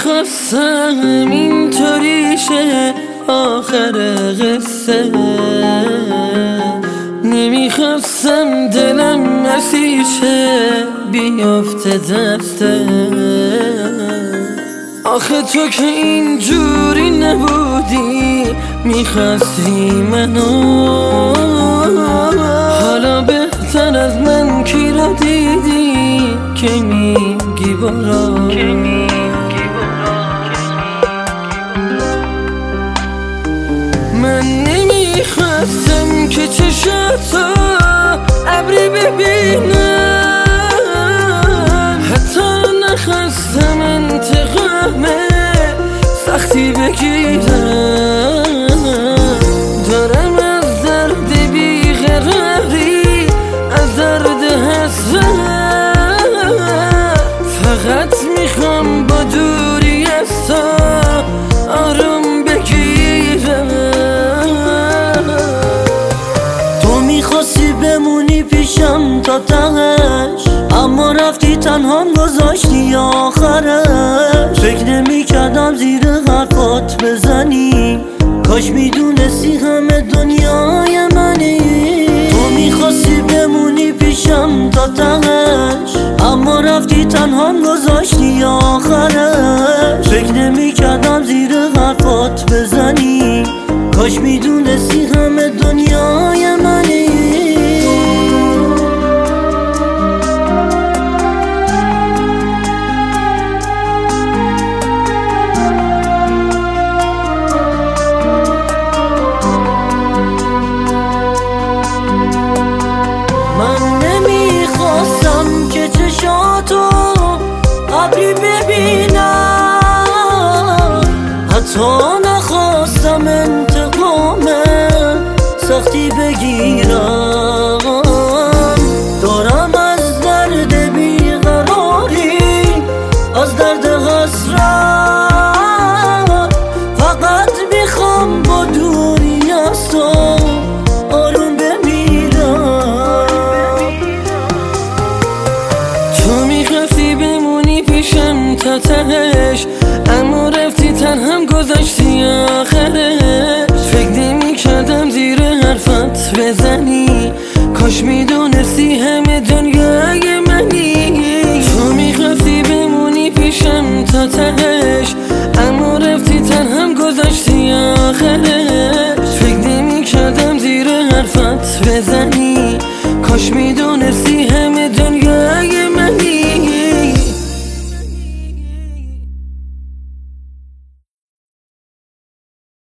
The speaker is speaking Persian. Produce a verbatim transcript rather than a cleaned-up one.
نمیخواستم اینطوری شه آخر قصه، نمیخواستم دلم مسیشه بیافته دسته. آخه تو که اینجوری نبودی میخواستی منو، حالا بهتر از من کی را دیدی که میگی برو. من نمیخواستم که چشاتو ابری ببینم، حتی نخواستم انتقام سختی بگیرم. دارم از درد بیقراری، از درد حسرت، فقط میخوام با دوری از تو آروم بگیرم. تو میخواستی بمونی پیشم تا تهش، اما رفتی تنهام گذاشتی آخرش. فکر نمی کردم زیر حرفات بزنی، کاش میدونستی همه دنیای منی. تو میخواستی بمونی پیشم تا تهش، اما رفتی تنهام گذاشتی آخرش. فکر نمی کردم زیر حرفات بزنی، کاش میدونستی همه دنیای منی. ابری ببینم، حتی نخواستم انتقام سختی بگیرم. دارم از درد بیقراری، از درد حسرت، فقط میخوام با دوری از تو آروم بمیرم. تو میخواستی بمونی پیشم تا تهش، اما رفتی تنهام گذاشتی آخرش. فکر نمی کردم زیر حرفت بزنی، کاش میدونستی همه دنیای منی. تو میخواستی بمونی پیشم تا تهش، اما رفتی تنهام گذاشتی آخرش. فکر نمی کردم زیر حرفت بزنی، کاش میدونستی همه